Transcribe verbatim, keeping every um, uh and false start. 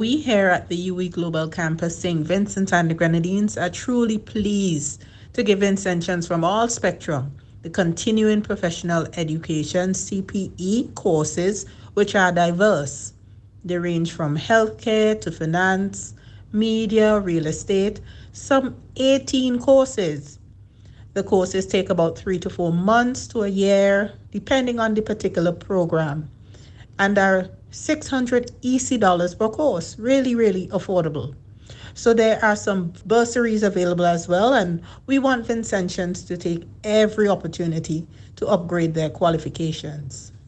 We here at the U E Global Campus Saint Vincent and the Grenadines are truly pleased to give Vincentians from all spectrum the continuing professional education C P E courses, which are diverse. They range from healthcare to finance, media, real estate, some eighteen courses. The courses take about three to four months to a year, depending on the particular program, and are six hundred E C dollars per course. Really, really affordable. So there are some bursaries available as well, and we want Vincentians to take every opportunity to upgrade their qualifications.